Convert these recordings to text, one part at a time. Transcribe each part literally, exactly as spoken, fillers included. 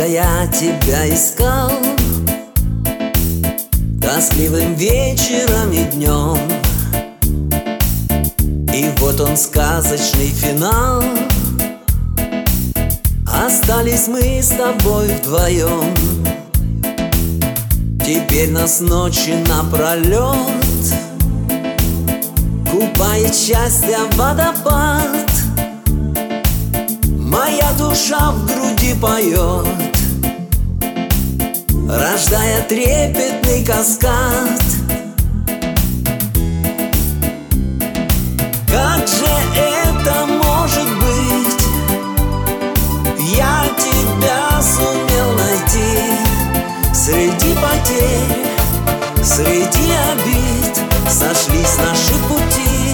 я тебя искал тоскливым вечером и днем, и вот он, сказочный финал. Остались мы с тобой вдвоем. Теперь нас ночи напролет купает счастье водопад. Моя душа в груди поет, рождая трепетный каскад. Как же это может быть? Я тебя сумел найти среди потерь, среди обид сошлись наши пути.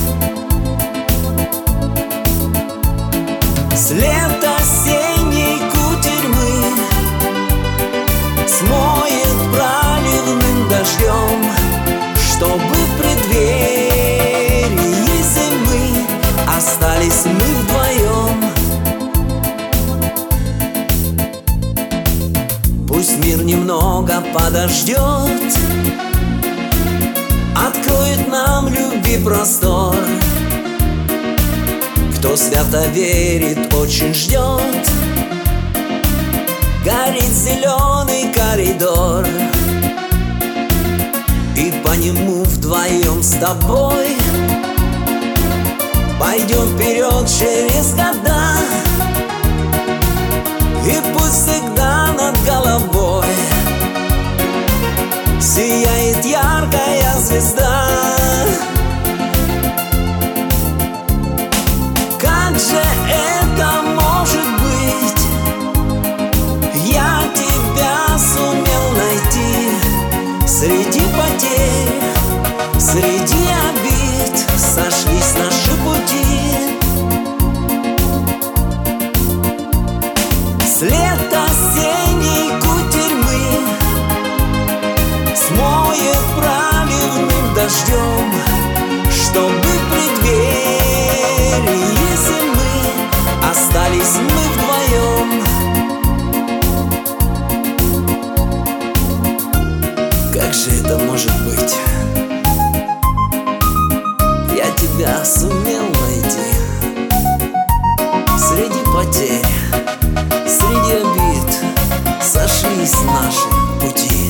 След осенней кутерьмы смоет проливным дождем, чтобы в преддверии зимы остались мы вдвоем. Пусть мир немного подождет, откроет нам любви простор. Кто свято верит, очень ждет, горит зеленый коридор, и по нему вдвоем с тобой пойдем вперед через года. И пусть всегда над головой сияет яркая звезда. Как же это может быть? Я тебя сумел найти среди потерь, среди обид сошлись наши пути. След осенней кутерьмы смоет проливным дождем, чтобы в преддверии зимы остались мы вдвоем. Как же это может быть? Я тебя сумел найти среди потерь, среди обид сошлись наши пути.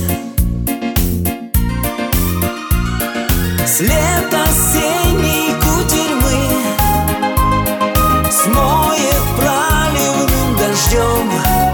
След осенней кутерьмы смоет проливным дождем,